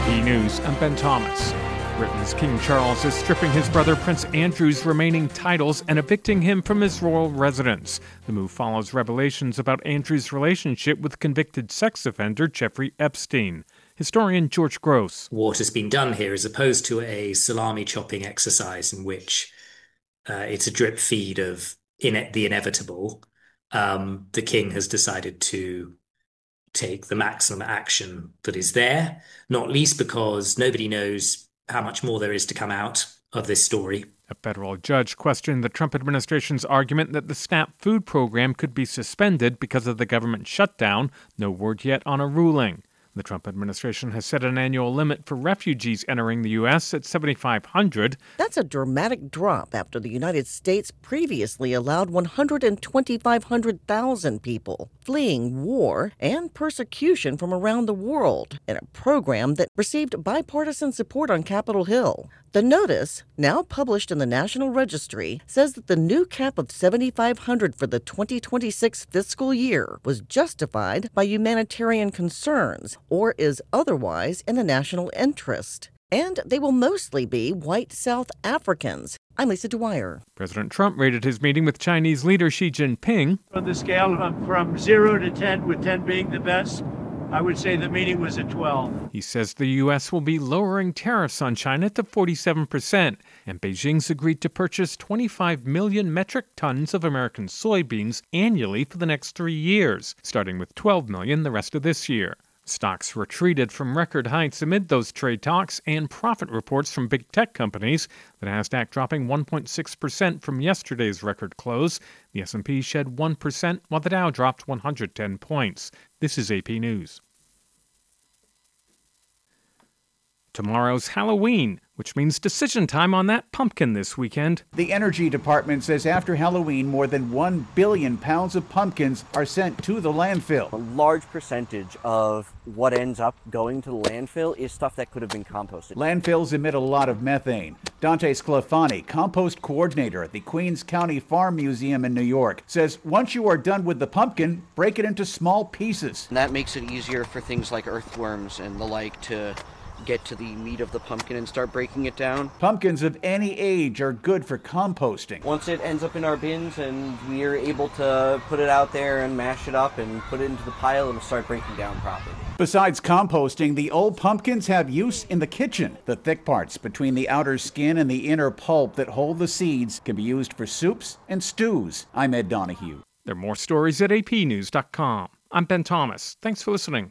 AP News, I'm Ben Thomas. Britain's King Charles is stripping his brother Prince Andrew's remaining titles and evicting him from his royal residence. The move follows revelations about Andrew's relationship with convicted sex offender Jeffrey Epstein. Historian George Gross. What has been done here, as opposed to a salami chopping exercise in which it's a drip feed of the inevitable, the king has decided to take the maximum action that is there, not least because nobody knows how much more there is to come out of this story. A federal judge questioned the Trump administration's argument that the SNAP food program could be suspended because of the government shutdown. No word yet on a ruling. The Trump administration has set an annual limit for refugees entering the U.S. at 7,500. That's a dramatic drop after the United States previously allowed 125,000 people fleeing war and persecution from around the world in a program that received bipartisan support on Capitol Hill. The notice, now published in the National Registry, says that the new cap of 7,500 for the 2026 fiscal year was justified by humanitarian concerns or is otherwise in the national interest. And they will mostly be white South Africans. I'm Lisa Dwyer. President Trump rated his meeting with Chinese leader Xi Jinping. On the scale from 0 to 10, with 10 being the best, I would say the meeting was a 12. He says the U.S. will be lowering tariffs on China to 47%, and Beijing's agreed to purchase 25 million metric tons of American soybeans annually for the next 3 years, starting with 12 million the rest of this year. Stocks retreated from record heights amid those trade talks and profit reports from big tech companies. The Nasdaq dropping 1.6% from yesterday's record close. The S&P shed 1%, while the Dow dropped 110 points. This is AP News. Tomorrow's Halloween, which means decision time on that pumpkin this weekend. The Energy Department says after Halloween, more than 1 billion pounds of pumpkins are sent to the landfill. A large percentage of what ends up going to the landfill is stuff that could have been composted. Landfills emit a lot of methane. Dante Sclafani, compost coordinator at the Queens County Farm Museum in New York, says once you are done with the pumpkin, break it into small pieces. And that makes it easier for things like earthworms and the like to get to the meat of the pumpkin and start breaking it down. Pumpkins of any age are good for composting. Once it ends up in our bins and we are able to put it out there and mash it up and put it into the pile, it'll start breaking down properly. Besides composting, the old pumpkins have use in the kitchen. The thick parts between the outer skin and the inner pulp that hold the seeds can be used for soups and stews. I'm Ed Donahue. There are more stories at apnews.com. I'm Ben Thomas. Thanks for listening.